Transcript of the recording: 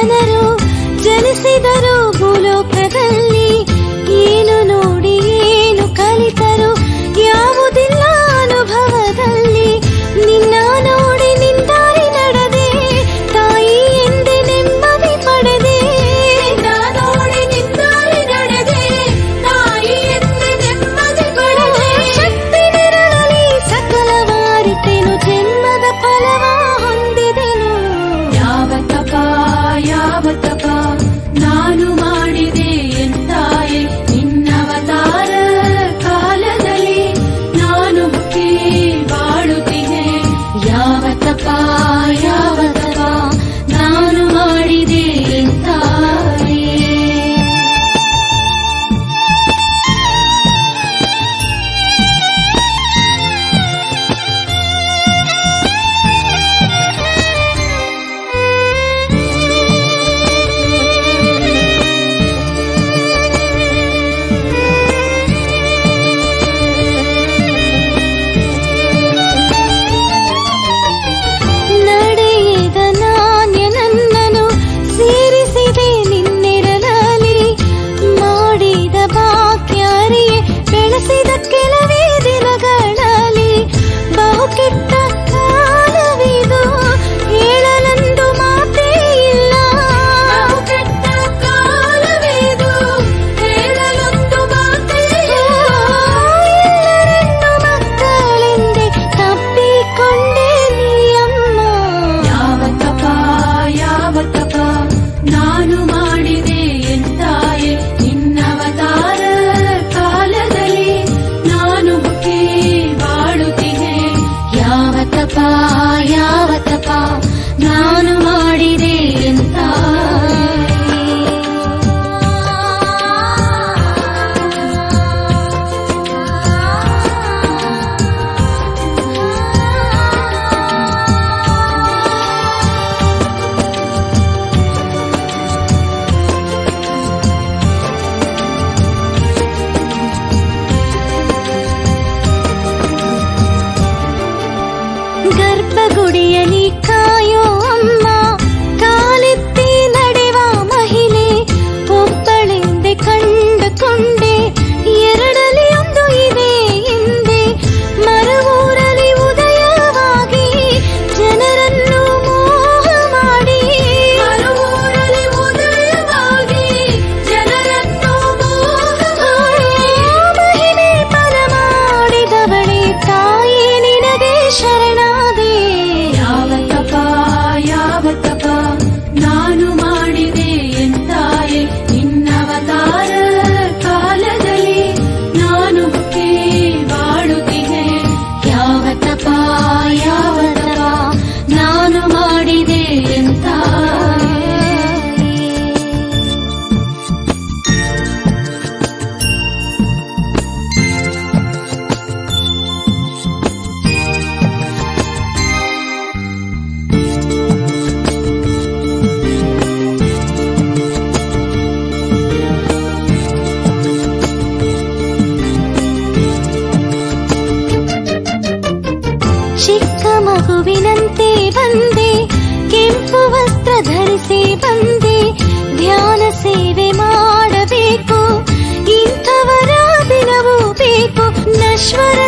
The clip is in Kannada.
ಜನರು ಜನಿಸಿದರು ಭೂಲೋಕದಲ್ಲಿ. ಏನು ನೋಡಿ ಏನು ಕಲಿತರು ಯಾವುದಿಲ್ಲ ಅನುಭವದಲ್ಲಿ. ನಿನ್ನ ನೋಡಿ ನಿಂದಾರಿ ನಡೆದೆ ತಾಯಿ ಎಂದೇ ನೆಮ್ಮದಿ ಪಡೆದೆ. ನಿನ್ನ ನೋಡಿ ನಿಂದಾರಿ ನಡೆದೆ ತಾಯಿ ಎಂದೇ ನೆಮ್ಮದಿ ಪಡೆದೆ. ಶಕ್ತಿ ನಿರಳಲಿ ಸಕಲವಾರಿತೆನು ಜನ್ಮದ ಫಲವ ಹೊಂದಿದೆನು. ಯಾವ ತಪ ನಾನು ಮಾಡಿದೆ ಎಂತಾಯೆ ನಿನ್ನವತಾರ ಕಾಲದಲ್ಲಿ ನಾನು ಮುಖಿ ಬಾಳುತ್ತಿದೆ. ಯಾವ ತಪ ನಾನು ಮಾಡಿದೆ ಎಂತಾಯೆ. ನಡೆಯದ ನಾಣ್ಯ ನನ್ನನು ಸೇರಿಸಿದೆ ನಿನ್ನೆರಳಲಿ. ಮಾಡಿದ ಭಾಗ್ಯಾರಿಯೇ ಬೆಳೆಸಿದ ಕೆಲವೇ ದಿನಗಳಲ್ಲಿ. ಬಹು ಕೆಟ್ಟ ಕಾಲವಿದು ಹೇಳಲೆಂದು ಮಾತೇ ಇಲ್ಲ. ಬಹು ಕೆಟ್ಟ ಕಾಲವಿದು ಹೇಳಲೊಂದು ಮಾತೇ ಇಲ್ಲ. ಎಲ್ಲರನ್ನು ಮಕ್ಕಳೆಂದೇ ತಪ್ಪಿಕೊಂಡೆ ನೀಯಮ್ಮ. ಯಾವ ತಪ ನಾನು ಮಾಡಿದೆ ಎಂತಾಯೆ ನಿನ್ನವತಾರ ಕಾಲದಲ್ಲಿ ನಾನು ಮುಖಿ ಬಾಳುತ್ತಿದೆ. ಯಾವ ತಪ ನಾನು ಮಾಡಿದೆ ಗರ್ಭಗುಡಿಯಲ್ಲಿ ಕಾಯೋ ಅಮ್ಮ ಕಾಲೆತ್ತಿ ನಡೆವ ಮಹಿಳೆ ಒಬ್ಬಳೆಂದೆ ಕಂಡುಕೊಂಡೆ. ಎರಡಲಿ ಒಂದು ಇದೆ ಹಿಂದೆ ಮರುವೂರಲಿ ಉದಯವಾಗಿ ಜನರನ್ನು ಮೋಹ ಮಾಡಿ. ಮರುವೂರಲಿ ಉದಯವಾಗಿ ಜನರನ್ನು ಮೋಹ ಮಾಡಿ. ಮಹಿಳೆ ಫಲ ಮಾಡಿದವಳೆ ತಾಯಿ ನಿನಗೆ ಶರಣಾದೆ. ಯಾವ ತಪ ನಾನು ಮಾಡಿದೆ ಎಂತಾಯೆ ನಿನ್ನವತಾರ ಕಾಲದಲ್ಲಿ ನಾನು ಮುಖಿ ಬಾಳುತ್ತಿದೆ. ಯಾವ ತಪ ನಾನು ಮಾಡಿದೆ ಎಂತಾಯೆ. ಚಿಕ್ಕ ಮಗುವಿನಂತೆ ಬಂದೆ ಕೆಂಪು ವಸ್ತ್ರ ಧರಿಸಿ ಬಂದೆ. ಧ್ಯಾನ ಸೇವೆ ಮಾಡಬೇಕು ಇಂಥವರ ದಿನವೂ ಬೇಕು. ನಶ್ವರ